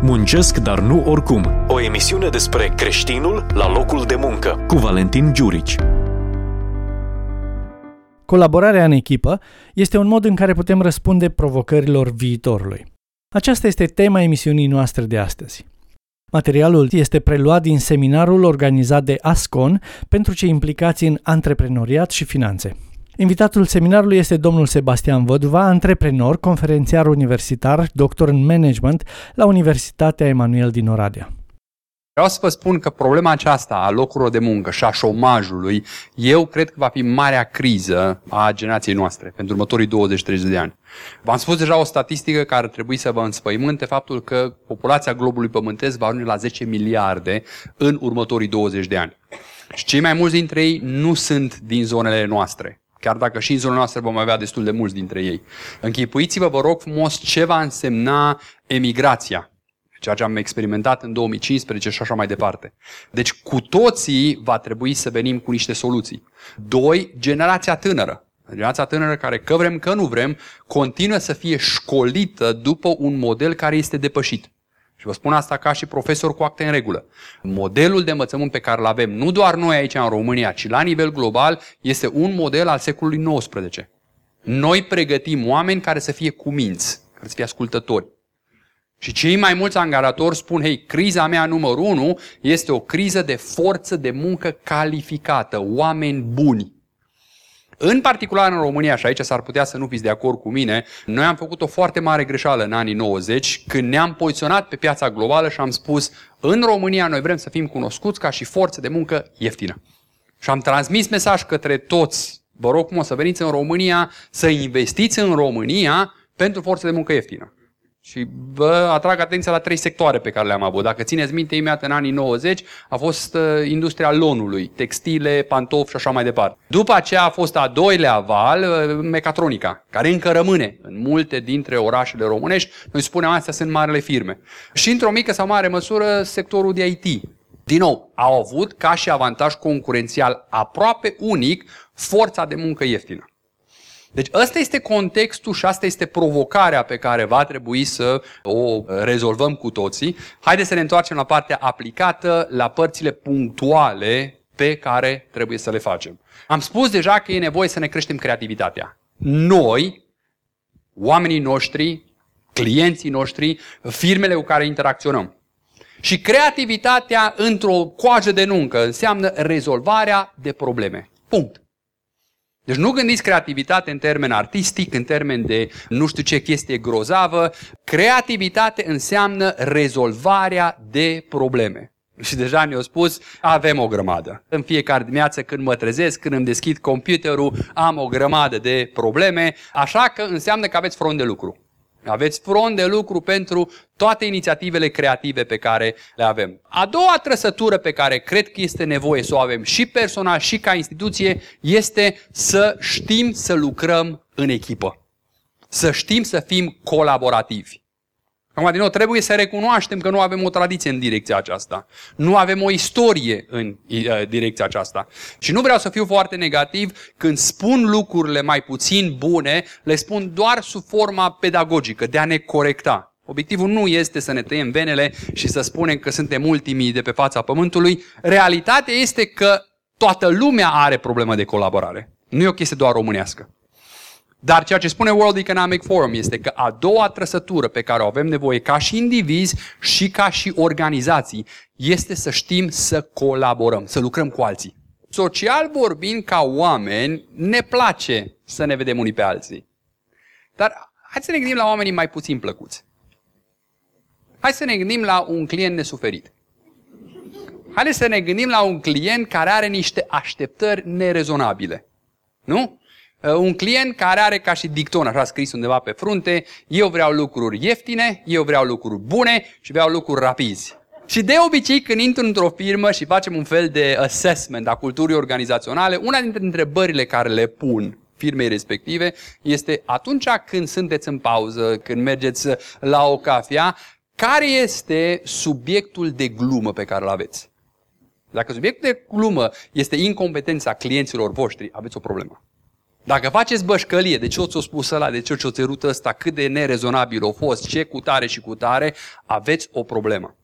Muncesc, dar nu oricum. O emisiune despre creștinul la locul de muncă, cu Valentin Giurici. Colaborarea în echipă este un mod în care putem răspunde provocărilor viitorului. Aceasta este tema emisiunii noastre de astăzi. Materialul este preluat din seminarul organizat de Ascon pentru cei implicați în antreprenoriat și finanțe. Invitatul seminarului este domnul Sebastian Văduva, antreprenor, conferențiar universitar, doctor în management la Universitatea Emanuel din Oradea. Vreau să vă spun că problema aceasta a locurilor de muncă și a șomajului, eu cred că va fi marea criză a generației noastre pentru următorii 20-30 de ani. V-am spus deja o statistică care ar trebui să vă înspăimânte faptul că populația globului pământesc va ajunge la 10 miliarde în următorii 20 de ani. Și cei mai mulți dintre ei nu sunt din zonele noastre. Chiar dacă și în zonele noastre vom avea destul de mulți dintre ei. Închipuiți-vă, vă rog frumos, ce va însemna emigrația. Ceea ce am experimentat în 2015 și așa mai departe. Deci cu toții va trebui să venim cu niște soluții. 2. Generația tânără. Generația tânără care, că vrem, că nu vrem, continuă să fie școlită după un model care este depășit. Și vă spun asta ca și profesor cu acte în regulă. Modelul de învățământ pe care îl avem, nu doar noi aici în România, ci la nivel global, este un model al secolului XIX. Noi pregătim oameni care să fie cuminți, care să fie ascultători. Și cei mai mulți angajatori spun, hei, criza mea numărul 1 este o criză de forță de muncă calificată, oameni buni. În particular în România, și aici s-ar putea să nu fiți de acord cu mine, noi am făcut o foarte mare greșeală în anii 90 când ne-am poziționat pe piața globală și am spus, în România noi vrem să fim cunoscuți ca și forță de muncă ieftină. Și am transmis mesaj către toți, vă rog frumos să veniți în România, să investiți în România pentru forță de muncă ieftină. Și vă atrag atenția la 3 sectoare pe care le-am avut. Dacă țineți minte, imediat în anii 90 a fost industria lonului, textile, pantofi și așa mai departe. După aceea a fost a doilea val, mecatronica, care încă rămâne în multe dintre orașele românești. Noi spunem astea sunt marile firme. Și într-o mică sau mare măsură sectorul de IT. Din nou, au avut ca și avantaj concurențial aproape unic forța de muncă ieftină. Deci ăsta este contextul și asta este provocarea pe care va trebui să o rezolvăm cu toții. Haideți să ne întoarcem la partea aplicată, la părțile punctuale pe care trebuie să le facem. Am spus deja că e nevoie să ne creștem creativitatea. Noi, oamenii noștri, clienții noștri, firmele cu care interacționăm. Și creativitatea într-o coajă de nuncă înseamnă rezolvarea de probleme. Punct. Deci nu gândiți creativitate în termen artistic, în termen de nu știu ce chestie grozavă. Creativitate înseamnă rezolvarea de probleme. Și deja ne-au spus, avem o grămadă. În fiecare dimineață când mă trezesc, când îmi deschid computerul, am o grămadă de probleme. Așa că înseamnă că aveți front de lucru. Aveți front de lucru pentru toate inițiativele creative pe care le avem. A doua trăsătură pe care cred că este nevoie să o avem și personal și ca instituție este să știm să lucrăm în echipă. Să știm să fim colaborativi. Acum, din nou, trebuie să recunoaștem că nu avem o tradiție în direcția aceasta. Nu avem o istorie în direcția aceasta. Și nu vreau să fiu foarte negativ, când spun lucrurile mai puțin bune, le spun doar sub forma pedagogică, de a ne corecta. Obiectivul nu este să ne tăiem venele și să spunem că suntem ultimii de pe fața pământului. Realitatea este că toată lumea are problemă de colaborare. Nu e o chestie doar românească. Dar ceea ce spune World Economic Forum este că a doua trăsătură pe care o avem nevoie ca și indivizi și ca și organizații este să știm să colaborăm, să lucrăm cu alții. Social vorbind, ca oameni, ne place să ne vedem unii pe alții. Dar hai să ne gândim la oamenii mai puțin plăcuți. Hai să ne gândim la un client nesuferit. Haideți să ne gândim la un client care are niște așteptări nerezonabile. Nu? Un client care are ca și dicton, așa scris undeva pe frunte, eu vreau lucruri ieftine, eu vreau lucruri bune și vreau lucruri rapizi. Și de obicei când intru într-o firmă și facem un fel de assessment a culturii organizaționale, una dintre întrebările care le pun firmei respective este atunci când sunteți în pauză, când mergeți la o cafea, care este subiectul de glumă pe care îl aveți? Dacă subiectul de glumă este incompetența clienților voștri, aveți o problemă. Dacă faceți bășcălie, de ce ți-o spus ăla, de ce ți-o țărut ăsta, cât de nerezonabil a fost, ce cutare și cutare, aveți o problemă.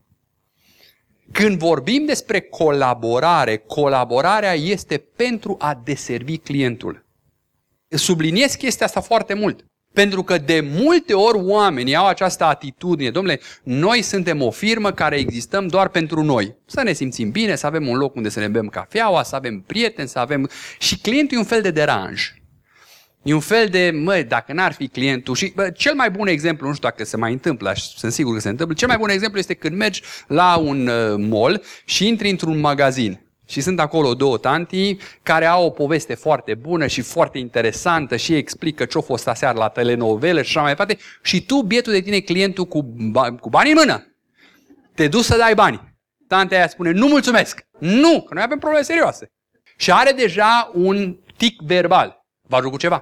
Când vorbim despre colaborare, colaborarea este pentru a deservi clientul. Subliniez chestia asta foarte mult. Pentru că de multe ori oamenii au această atitudine, domnule, noi suntem o firmă care existăm doar pentru noi. Să ne simțim bine, să avem un loc unde să ne bem cafeaua, să avem prieteni, să avem... Și clientul e un fel de deranj. E un fel de, dacă n-ar fi clientul... Și cel mai bun exemplu, nu știu dacă se mai întâmplă, sunt sigur că se întâmplă, cel mai bun exemplu este când mergi la un mall și intri într-un magazin. Și sunt acolo două tanti care au o poveste foarte bună și foarte interesantă și explică ce-a fost aseară la telenovelă și așa mai departe. Și tu, bietul de tine, clientul cu bani în mână, te duci să dai bani. Tantea aia spune, nu mulțumesc. Nu, că noi avem probleme serioase. Și are deja un tic verbal. Vă ajut cu ceva.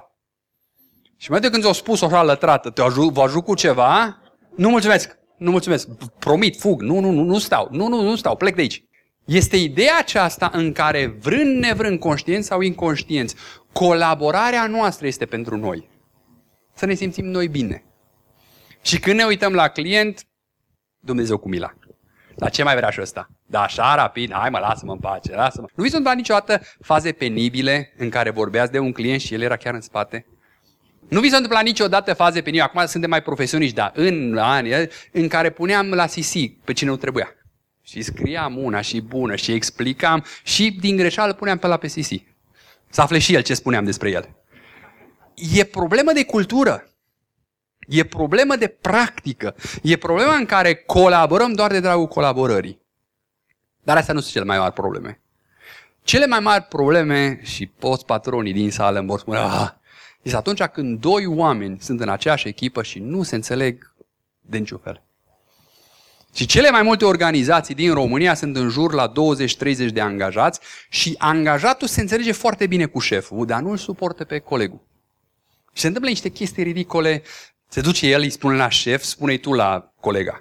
Și mai de când ți-au spus așa lătrată, vă ajut cu ceva, nu mulțumesc, nu mulțumesc, promit, fug, nu stau, plec de aici. Este ideea aceasta în care, vrând nevrând, conștienți sau inconștienți, colaborarea noastră este pentru noi. Să ne simțim noi bine. Și când ne uităm la client, Dumnezeu cu mila. Dar ce mai vrea și ăsta? Da, așa rapid, hai mă, lasă-mă în pace, lasă-mă. Nu vi s-a întâmplat niciodată faze penibile în care vorbeați de un client și el era chiar în spate? Nu vi s-a întâmplat niciodată faze penibile, acum suntem mai profesioniști, dar în ani în care puneam la CC pe cine nu trebuia. Și scriam una și bună și explicam și din greșeală puneam pe la pe CC. Să afle și el ce spuneam despre el. E problemă de cultură. E problemă de practică. E problema în care colaborăm doar de dragul colaborării. Dar astea nu sunt cele mai mari probleme. Cele mai mari probleme, și toți patronii din sală îmi vor spune, este atunci când doi oameni sunt în aceeași echipă și nu se înțeleg de niciun fel. Și cele mai multe organizații din România sunt în jur la 20-30 de angajați și angajatul se înțelege foarte bine cu șeful, dar nu îl suportă pe colegul. Și se întâmplă niște chestii ridicole, se duce el, îi spune la șef, spune-i tu la colega.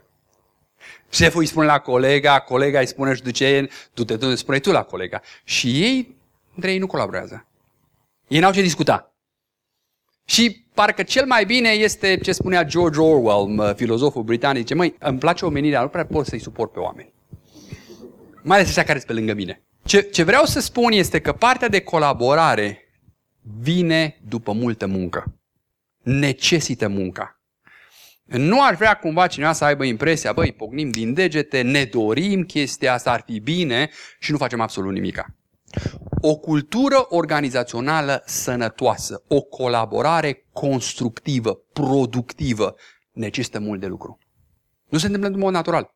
Șeful îi spune la colega, colega îi spune și duce, du-te, spune-i tu la colega. Și ei, între ei nu colaborează. Ei n-au ce discuta. Și parcă cel mai bine este ce spunea George Orwell, filozoful britanic, zice, măi, îmi place omenirea, nu prea pot să-i suport pe oameni. Mai ales ăștia care sunt pe lângă mine. Ce vreau să spun este că partea de colaborare vine după multă muncă. Necesită munca. Nu ar vrea cumva cineva să aibă impresia, băi, pocnim din degete, ne dorim chestia asta, ar fi bine și nu facem absolut nimica. O cultură organizațională sănătoasă, o colaborare constructivă, productivă, necesită mult de lucru. Nu se întâmplă în mod natural.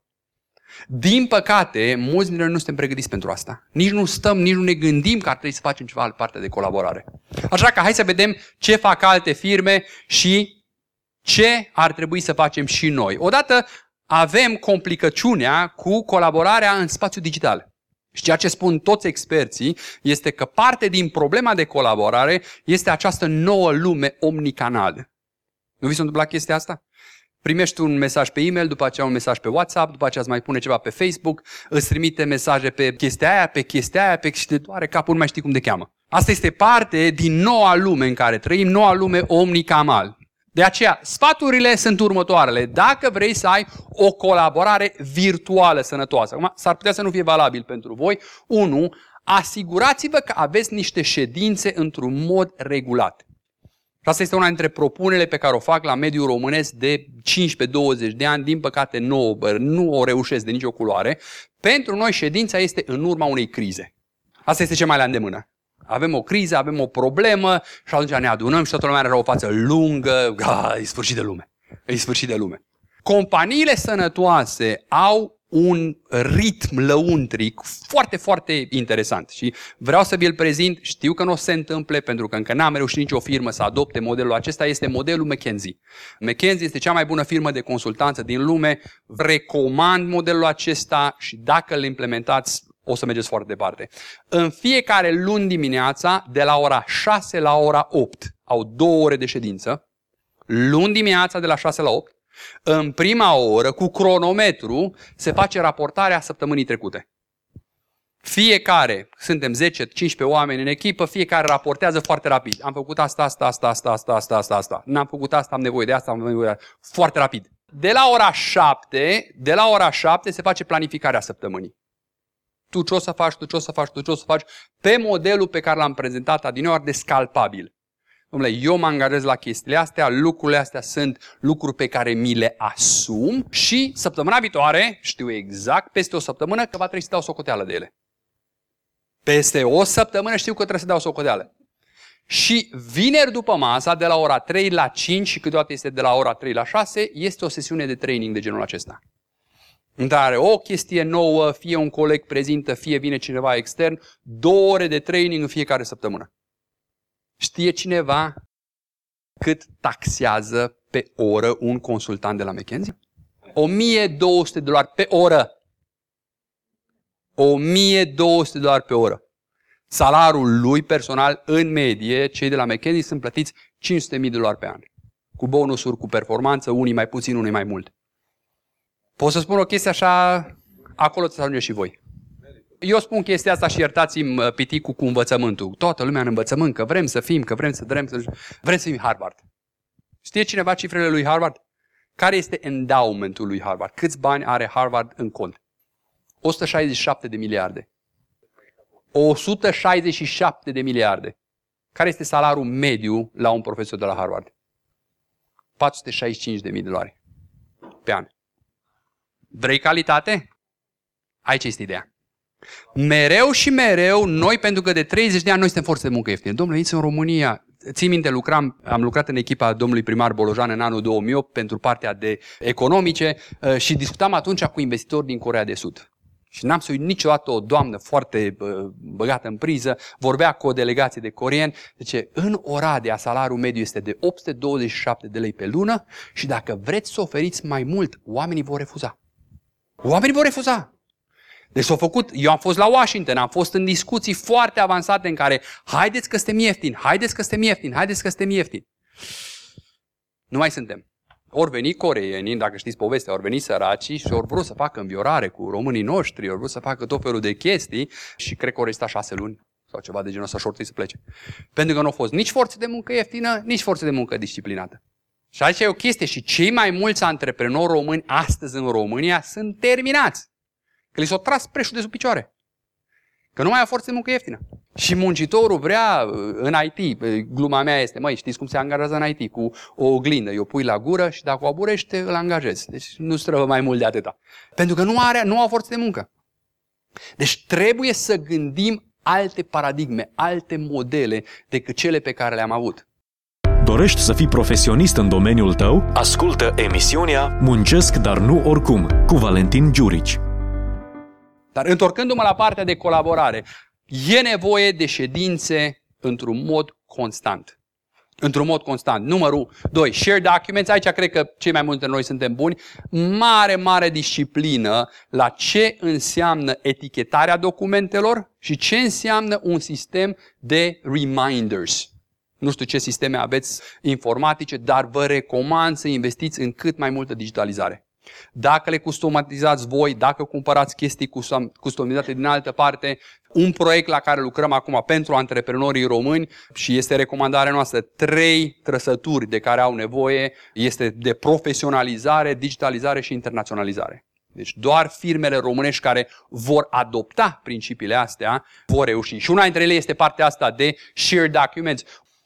Din păcate, mulți dintre noi nu suntem pregătiți pentru asta. Nici nu stăm, nici nu ne gândim că ar trebui să facem ceva în partea de colaborare. Așa că hai să vedem ce fac alte firme și ce ar trebui să facem și noi. Odată avem complicăciunea cu colaborarea în spațiu digital. Și ceea ce spun toți experții este că parte din problema de colaborare este această nouă lume omnicanal. Nu vi s-a întâmplat chestia asta? Primești un mesaj pe e-mail, după aceea un mesaj pe WhatsApp, după aceea îți mai pune ceva pe Facebook, îți trimite mesaje pe chestia aia, și te doare capul, nu mai știi cum te cheamă. Asta este parte din noua lume în care trăim, noua lume omnicanal. De aceea, sfaturile sunt următoarele. Dacă vrei să ai o colaborare virtuală sănătoasă, acum s-ar putea să nu fie valabil pentru voi, 1. Asigurați-vă că aveți niște ședințe într-un mod regulat. Și asta este una dintre propunerile pe care o fac la mediul românesc de 15-20 de ani. Din păcate nu o reușesc de nicio culoare. Pentru noi ședința este în urma unei crize. Asta este ce mai la îndemână. Avem o criză, avem o problemă și atunci ne adunăm și toată lumea are o față lungă. E sfârșit de lume. E sfârșit de lume. Companiile sănătoase au un ritm lăuntric foarte, foarte interesant și vreau să vi-l prezint. Știu că nu o să se întâmple pentru că încă n-am reușit nicio firmă să adopte modelul acesta. Este modelul McKinsey. McKinsey este cea mai bună firmă de consultanță din lume. Recomand modelul acesta și dacă îl implementați, o să mergeți foarte departe. În fiecare luni dimineața, de la ora 6 la ora 8, au 2 ore de ședință. Luni dimineața, de la 6 la 8, în prima oră, cu cronometru, se face raportarea săptămânii trecute. Fiecare, suntem 10-15 oameni în echipă, fiecare raportează foarte rapid. Am făcut asta. N-am făcut asta, am nevoie de asta, am nevoie de asta. Foarte rapid. De la ora 7 se face planificarea săptămânii. Tu ce o să faci, pe modelul pe care l-am prezentat adineori de scalpabil. Dom'le, eu mă angajez la chestiile astea, lucrurile astea sunt lucruri pe care mi le asum și săptămâna viitoare, știu exact, peste o săptămână, că va trebui să dau socoteală de ele. Peste o săptămână știu că trebuie să dau socoteală. Și vineri după masa, de la ora 3 la 5 și câteodată este de la ora 3 la 6, este o sesiune de training de genul acesta. În care o chestie nouă, fie un coleg prezintă, fie vine cineva extern, 2 ore de training în fiecare săptămână. Știe cineva cât taxează pe oră un consultant de la McKinsey? $1.200 pe oră. $1.200 pe oră. Salariul lui personal, în medie, cei de la McKinsey sunt plătiți $500.000 pe an. Cu bonusuri, cu performanță, unii mai puțin, unii mai mult. Pot să spun o chestie așa, acolo să ajungeți și voi. Eu spun chestia asta și iertați-mi piticul cu învățământul. Toată lumea în învățământ, că vrem să fim, vrem să fim Harvard. Știe cineva cifrele lui Harvard? Care este endowmentul lui Harvard? Câți bani are Harvard în cont? 167 de miliarde. 167 de miliarde. Care este salariul mediu la un profesor de la Harvard? $465.000 pe an. Vrei calitate? Aici este ideea. Mereu și mereu, noi, pentru că de 30 de ani noi suntem forță de muncă ieftină. Domnule, aici în România, ții minte, am lucrat în echipa domnului primar Bolojan în anul 2008 pentru partea de economice și discutam atunci cu investitori din Coreea de Sud. Și n-am să uit niciodată o doamnă foarte băgată în priză, vorbea cu o delegație de coreeni, zice, în Oradea salariul mediu este de 827 de lei pe lună și dacă vreți să oferiți mai mult, oamenii vor refuza. Oamenii vor refuza. Deci s-au făcut, eu am fost la Washington, am fost în discuții foarte avansate în care haideți că suntem ieftini. Nu mai suntem. Ori veni coreenii, dacă știți povestea, ori veni săracii și ori vrut să facă înviorare cu românii noștri, ori vrut să facă tot felul de chestii și cred că ori sta 6 luni sau ceva de genul ăsta și ori să plece. Pentru că nu a fost nici forță de muncă ieftină, nici forță de muncă disciplinată. Și aici e o chestie și cei mai mulți antreprenori români astăzi în România sunt terminați. Că li s-a tras preșul de sub picioare. Că nu mai a forță de muncă ieftină. Și muncitorul vrea în IT, gluma mea este, măi, știți cum se angajează în IT? Cu o oglindă, o pui la gură și dacă o aburește, îl angajezi. Deci nu-ți trebuie mai mult de atâta. Pentru că nu au forță de muncă. Deci trebuie să gândim alte paradigme, alte modele decât cele pe care le-am avut. Dorești să fii profesionist în domeniul tău? Ascultă emisiunea Muncesc, dar nu oricum, cu Valentin Giurici. Dar întorcându-mă la partea de colaborare, e nevoie de ședințe într-un mod constant. Numărul 2, share documents. Aici cred că cei mai mulți dintre noi suntem buni. Mare disciplină la ce înseamnă etichetarea documentelor și ce înseamnă un sistem de reminders. Nu știu ce sisteme aveți informatice, dar vă recomand să investiți în cât mai multă digitalizare. Dacă le customizați voi, dacă cumpărați chestii customizate din altă parte, un proiect la care lucrăm acum pentru antreprenorii români și este recomandarea noastră, 3 trăsături de care au nevoie, este de profesionalizare, digitalizare și internaționalizare. Deci doar firmele românești care vor adopta principiile astea vor reuși. Și una dintre ele este partea asta de share documents.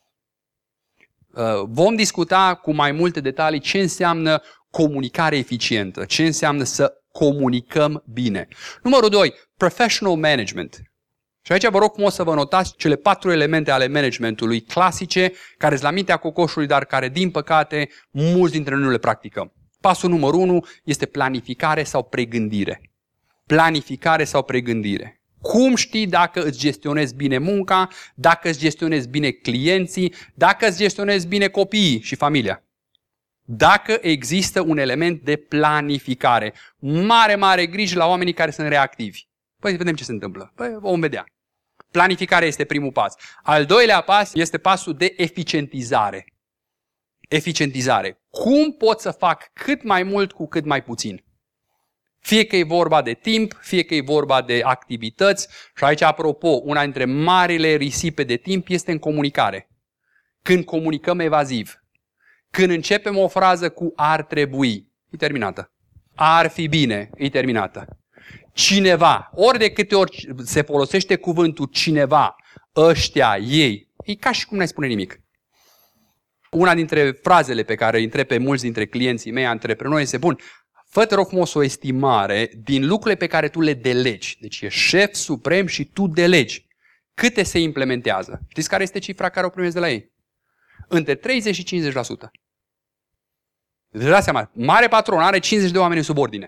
Vom discuta cu mai multe detalii ce înseamnă comunicare eficientă, ce înseamnă să comunicăm bine. Numărul 2, professional management. Și aici vă rog frumos să vă notați cele 4 elemente ale managementului clasice, care sunt la mintea cocoșului, dar care, din păcate, mulți dintre noi nu le practicăm. Pasul numărul 1 este planificare sau pregândire. Planificare sau pregândire. Cum știi dacă îți gestionezi bine munca, dacă îți gestionezi bine clienții, dacă îți gestionezi bine copiii și familia? Dacă există un element de planificare. Mare grijă la oamenii care sunt reactivi. Păi vedem ce se întâmplă. Păi vom vedea. Planificarea este primul pas. Al doilea pas este pasul de eficientizare. Eficientizare. Cum pot să fac cât mai mult cu cât mai puțin? Fie că e vorba de timp, fie că e vorba de activități. Și aici, apropo, una dintre marile risipe de timp este în comunicare. Când comunicăm evaziv, când începem o frază cu ar trebui, e terminată. Ar fi bine, e terminată. Cineva, ori de câte ori se folosește cuvântul cineva, ăștia, ei, e ca și cum n-ai spune nimic. Una dintre frazele pe care îi întreb pe mulți dintre clienții mei antreprenori este, bun, fă te rog frumos o estimare din lucrurile pe care tu le delegi. Deci e șef suprem și tu delegi. Câte se implementează? Știți care este cifra care o primesc de la ei? Între 30 și 50%. Deci dați seama, mare patron are 50 de oameni în subordine.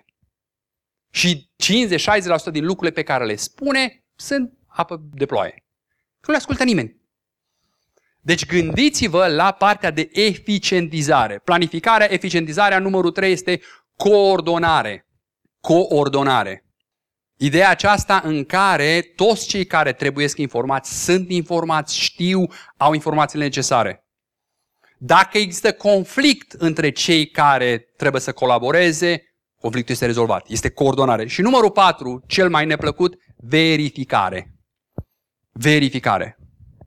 Și 50-60% din lucrurile pe care le spune sunt apă de ploaie. Nu le ascultă nimeni. Deci gândiți-vă la partea de eficientizare. Planificarea, eficientizarea, numărul 3 este coordonare. Coordonare. Ideea aceasta în care toți cei care trebuie informați sunt informați, știu, au informațiile necesare. Dacă există conflict între cei care trebuie să colaboreze, conflictul este rezolvat. Este coordonare. Și numărul 4, cel mai neplăcut, verificare. Verificare.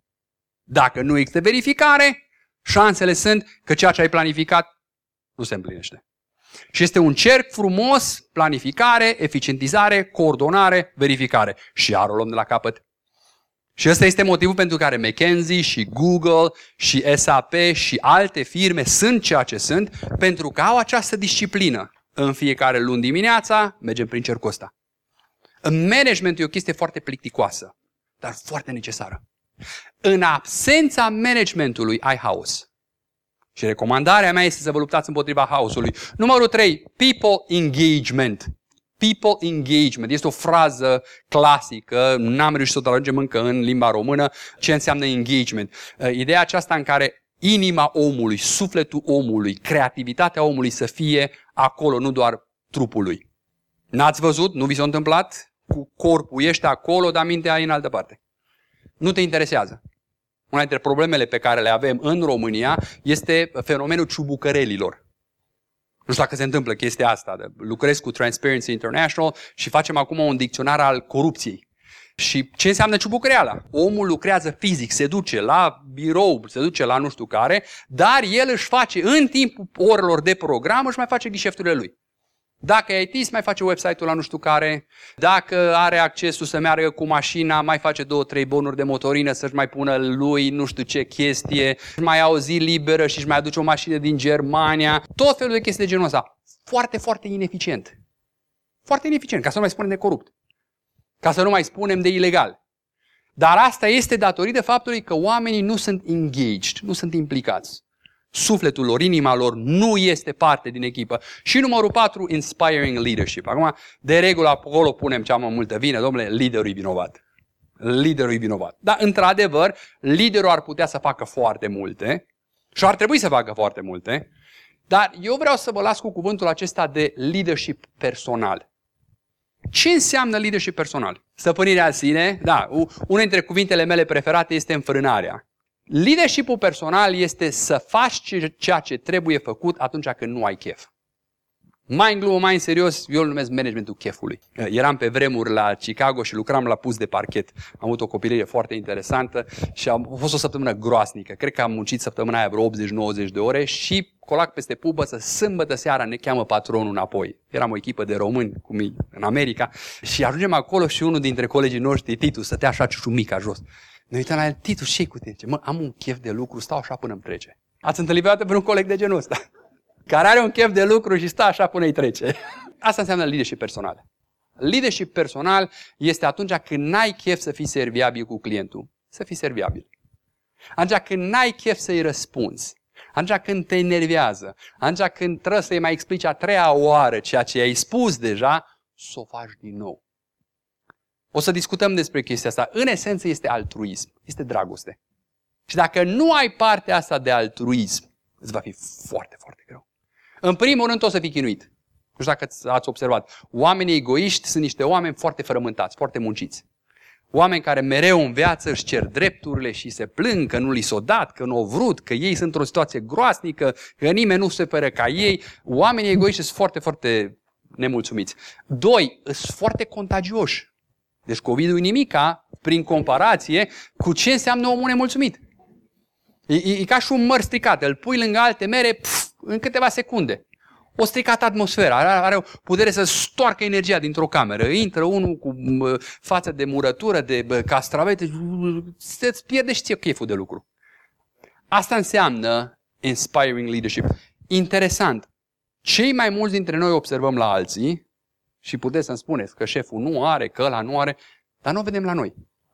Dacă nu există verificare, șansele sunt că ceea ce ai planificat nu se împlinește. Și este un cerc frumos, planificare, eficientizare, coordonare, verificare. Și iar o luăm de la capăt. Și ăsta este motivul pentru care McKinsey și Google și SAP și alte firme sunt ceea ce sunt, pentru că au această disciplină. În fiecare luni dimineața mergem prin cercul ăsta. În management e o chestie foarte plicticoasă, dar foarte necesară. În absența managementului ai haos. Și recomandarea mea este să vă luptați împotriva haosului. Numărul 3, people engagement. People engagement. Este o frază clasică, n-am reușit să o traducem încă în limba română, ce înseamnă engagement. Ideea aceasta în care inima omului, sufletul omului, creativitatea omului să fie acolo, nu doar trupul lui. N-ați văzut? Nu vi s-a întâmplat? Cu corpul ești acolo, dar mintea e în altă parte. Nu te interesează. Una dintre problemele pe care le avem în România este fenomenul ciubucărelilor. Nu știu dacă se întâmplă chestia asta. Lucrez cu Transparency International și facem acum un dicționar al corupției. Și ce înseamnă ciubucăreala? Omul lucrează fizic, se duce la birou, se duce la nu știu care, dar el își face, în timpul orelor de program, își mai face ghișefturile lui. Dacă e IT, mai face website-ul la nu știu care, dacă are accesul să meargă cu mașina, mai face 2-3 bonuri de motorină să-și mai pună lui nu știu ce chestie, mai ia o zi liberă și își mai aduce o mașină din Germania, tot felul de chestii de genul ăsta. Foarte, foarte ineficient. Foarte ineficient, ca să nu mai spunem de corupt. Ca să nu mai spunem de ilegal. Dar asta este datorită faptului că oamenii nu sunt engaged, nu sunt implicați. Sufletul lor, inima lor nu este parte din echipă. Și numărul 4, inspiring leadership. Acum, de regulă, acolo punem cea mai multă vină, domnule, liderul e vinovat. Liderul e vinovat. Dar, într-adevăr, liderul ar putea să facă foarte multe și ar trebui să facă foarte multe, dar eu vreau să vă las cu cuvântul acesta de leadership personal. Ce înseamnă leadership personal? Stăpânirea în sine, da, una dintre cuvintele mele preferate este înfrânarea. Leadership-ul personal este să faci ceea ce trebuie făcut atunci când nu ai chef. Mai în glumă, mai în serios, eu îl numesc managementul chefului. Eram pe vremuri la Chicago și lucram la pus de parchet. Am avut o copilărie foarte interesantă și a fost o săptămână groasnică. Cred că am muncit săptămâna aia vreo 80-90 de ore și colac peste pubă să sâmbătă seara ne cheamă patronul înapoi. Eram o echipă de români, cum e în America, și ajungem acolo și unul dintre colegii noștri, Titu, stătea așa ciumica jos. Ne uităm la el, Titu, ce-i cu tine? Mă, am un chef de lucru, stau așa până îmi trece. Ați întâlnit vreodată pe un coleg de genul ăsta? Care are un chef de lucru și stă așa până îi trece. Asta înseamnă leadership personal. Leadership personal este atunci când n-ai chef să fii serviabil cu clientul. Să fii serviabil. Atunci când n-ai chef să-i răspunzi. Atunci când te enervează. Atunci când trebuie să-i mai explici a treia oară ceea ce i-ai spus deja, să o faci din nou. O să discutăm despre chestia asta. În esență este altruism. Este dragoste. Și dacă nu ai partea asta de altruism, îți va fi foarte, foarte greu. În primul rând o să fii chinuit. Nu știu dacă ați observat. Oamenii egoiști sunt niște oameni foarte frământați, foarte munciți. Oameni care mereu în viață își cer drepturile și se plâng că nu li s-o dat, că nu au vrut, că ei sunt într-o situație groasnică, că nimeni nu se pără ca ei. Oamenii egoiști sunt foarte, foarte nemulțumiți. 2, sunt foarte contagioși. Deci COVID-ul e nimica, prin comparație, cu ce înseamnă omul nemulțumit. E ca și un măr stricat, îl pui lângă alte mere, în câteva secunde. O stricat atmosfera, are o putere să stoarcă energia dintr-o cameră. Intră unul cu față de murătură, de castravete, să-ți pierde și ție cheful de lucru. Asta înseamnă inspiring leadership. Interesant. Cei mai mulți dintre noi observăm la alții și puteți să-mi spuneți că șeful nu are, că ăla nu are, dar nu o vedem la noi.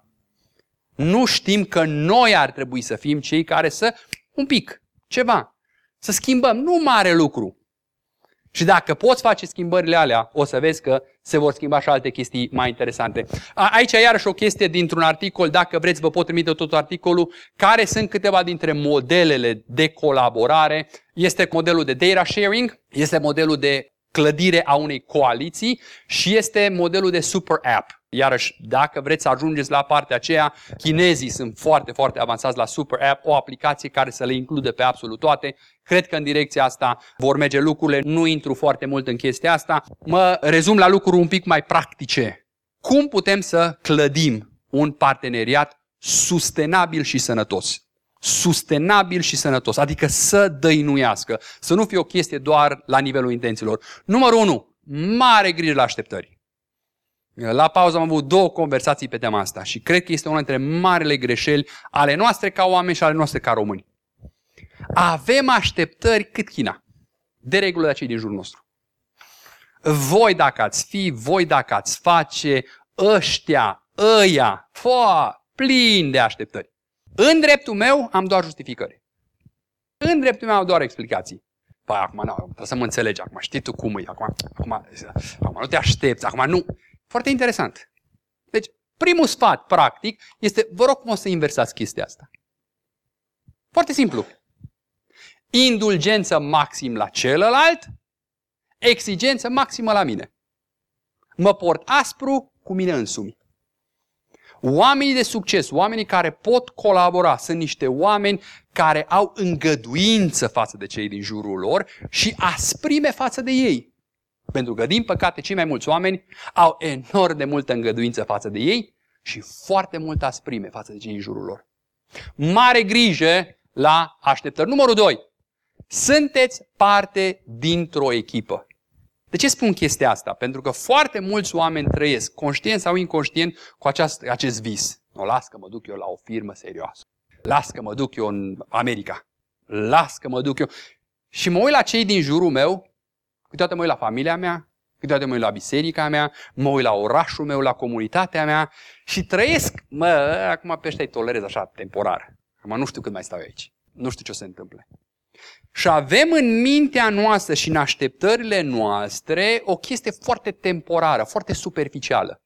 Nu știm că noi ar trebui să fim cei care un pic, ceva, să schimbăm, nu mare lucru. Și dacă poți face schimbările alea, o să vezi că se vor schimba și alte chestii mai interesante. Aici iarăși o chestie dintr-un articol, dacă vreți vă pot trimite tot articolul, care sunt câteva dintre modelele de colaborare. Este modelul de data sharing, este modelul de clădire a unei coaliții și este modelul de super app. Iarăși, dacă vreți să ajungeți la partea aceea, chinezii sunt foarte, foarte avansați la super app, o aplicație care să le includă pe absolut toate. Cred că în direcția asta vor merge lucrurile, nu intru foarte mult în chestia asta. Mă rezum la lucruri un pic mai practice. Cum putem să clădim un parteneriat sustenabil și sănătos? Sustenabil și sănătos, adică să dăinuiască, să nu fie o chestie doar la nivelul intențiilor. Numărul 1, mare grijă la așteptări. La pauză am avut 2 conversații pe tema asta și cred că este una dintre marile greșeli ale noastre ca oameni și ale noastre ca români. Avem așteptări cât China, de regulă de cei din jurul nostru. Voi dacă ați fi, voi dacă ați face, ăștia, ăia, plin de așteptări. În dreptul meu am doar justificări. În dreptul meu am doar explicații. Păi acum nu, trebuie să mă înțelegi, acum știi tu cum e, acum nu te aștepți, acum nu. Foarte interesant. Deci, primul sfat practic este, vă rog frumos să inversați chestia asta. Foarte simplu. Indulgență maxim la celălalt, exigență maximă la mine. Mă port aspru cu mine însumi. Oamenii de succes, oamenii care pot colabora, sunt niște oameni care au îngăduință față de cei din jurul lor și asprime față de ei. Pentru că, din păcate, cei mai mulți oameni au enorm de multă îngăduință față de ei și foarte multă asprime față de cei din jurul lor. Mare grijă la așteptări. Numărul 2. Sunteți parte dintr-o echipă. De ce spun chestia asta? Pentru că foarte mulți oameni trăiesc, conștient sau inconștient, cu acest vis. Las că mă duc eu la o firmă serioasă. Las că mă duc eu în America. Las că mă duc eu. Și mă uit la cei din jurul meu, câteodată mă uit la familia mea, câteodată mă uit la biserica mea, mă uit la orașul meu, la comunitatea mea și trăiesc, acum pe ăștia îi tolerez așa, temporar. Acum nu știu cât mai stau eu aici. Nu știu ce o să se întâmple. Și avem în mintea noastră și în așteptările noastre o chestie foarte temporară, foarte superficială.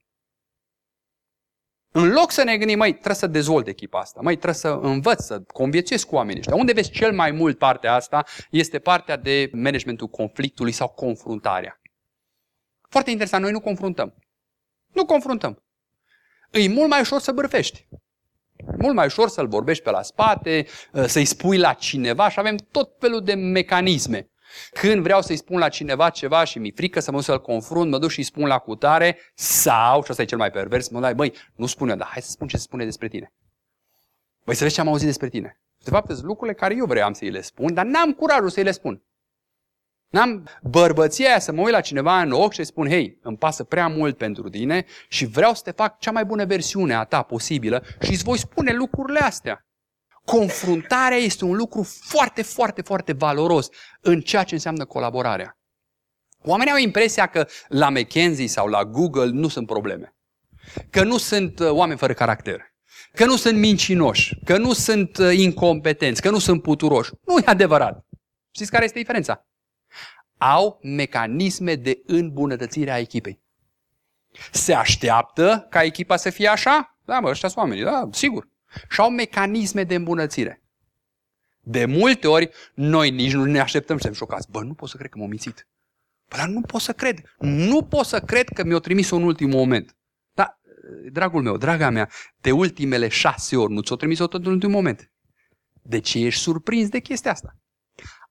În loc să ne gândim, trebuie să dezvolt echipa asta, trebuie să învăț, să conviețuiesc cu oamenii ăștia. Unde vezi cel mai mult partea asta este partea de managementul conflictului sau confruntarea. Foarte interesant, noi nu confruntăm. Nu confruntăm. E mult mai ușor să bârfești. Mult mai ușor să-l vorbești pe la spate, să-i spui la cineva și avem tot felul de mecanisme. Când vreau să-i spun la cineva ceva și mi-e frică să mă duc să-l confrunt, mă duc și îi spun la cutare sau, și ăsta e cel mai pervers, mă dai, nu spun eu, dar hai să spun ce se spune despre tine. Să vezi ce am auzit despre tine. De fapt, sunt lucrurile care eu vreau să-i le spun, dar n-am curajul să-i le spun. N-am bărbăția aia să mă uit la cineva în ochi și spun, hei, îmi pasă prea mult pentru tine și vreau să te fac cea mai bună versiune a ta posibilă și îți voi spune lucrurile astea. Confruntarea este un lucru foarte, foarte, foarte valoros în ceea ce înseamnă colaborarea. Oamenii au impresia că la McKinsey sau la Google nu sunt probleme. Că nu sunt oameni fără caracter. Că nu sunt mincinoși. Că nu sunt incompetenți. Că nu sunt puturoși. Nu e adevărat. Știți care este diferența? Au mecanisme de îmbunătățire a echipei. Se așteaptă ca echipa să fie așa? Da, ăștia sunt oamenii, da, sigur. Și au mecanisme de îmbunătățire. De multe ori, noi nici nu ne așteptăm și suntem șocați. Nu pot să cred că m-au mințit. Dar nu pot să cred. Nu pot să cred că mi-au trimis-o în ultimul moment. Dar, dragul meu, draga mea, de ultimele 6 ori nu ți-o trimis-o tot în ultimul moment. De ce ești surprins de chestia asta?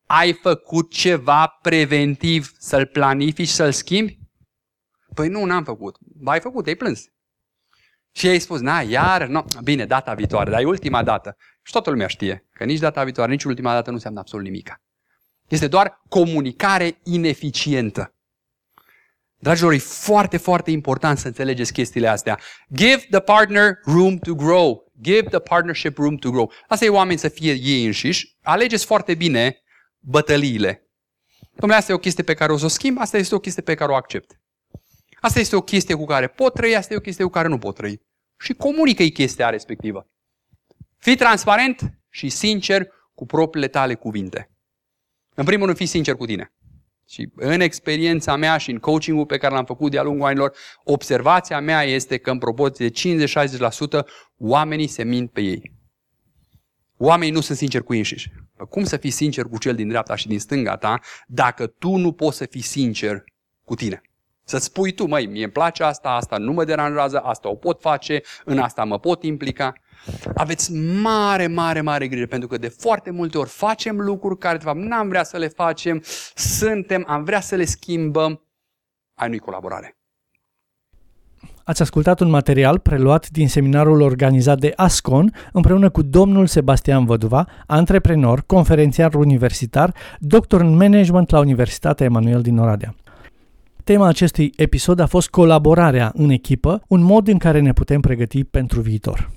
ai făcut ceva preventiv să-l planifici, să-l schimbi? Păi nu, n-am făcut. Ba, ai făcut, ai plâns. Și ai spus, bine, data viitoare, dar e ultima dată. Și toată lumea știe că nici data viitoare, nici ultima dată nu înseamnă absolut nimic. Este doar comunicare ineficientă. Dragilor, e foarte, foarte important să înțelegeți chestiile astea. Give the partner room to grow. Give the partnership room to grow. Asta e oameni să fie ei înșiși. Alegeți foarte bine bătăliile. Dom'le, asta e o chestie pe care o să o schimb, asta este o chestie pe care o accept. Asta este o chestie cu care pot trăi, asta e o chestie cu care nu pot trăi. Și comunică-i chestia respectivă. Fii transparent și sincer cu propriile tale cuvinte. În primul rând, fii sincer cu tine. Și în experiența mea și în coaching-ul pe care l-am făcut de-a lungul anilor, observația mea este că în proporție de 50-60% oamenii se mint pe ei. Oamenii nu sunt sinceri cu ei înșiși. Cum să fii sincer cu cel din dreapta și din stânga ta dacă tu nu poți să fii sincer cu tine? Să spui tu, mie îmi place asta nu mă deranjează, asta o pot face, în asta mă pot implica. Aveți mare, mare, mare grijă, pentru că de foarte multe ori facem lucruri care de fapt n-am vrea să le facem, am vrea să le schimbăm, nu-i colaborare. Ați ascultat un material preluat din seminarul organizat de Ascon împreună cu domnul Sebastian Văduva, antreprenor, conferențiar universitar, doctor în management la Universitatea Emanuel din Oradea. Tema acestui episod a fost colaborarea în echipă, un mod în care ne putem pregăti pentru viitor.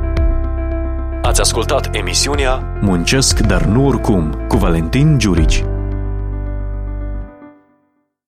Ați ascultat emisiunea Muncesc, dar nu oricum, cu Valentin Giurici.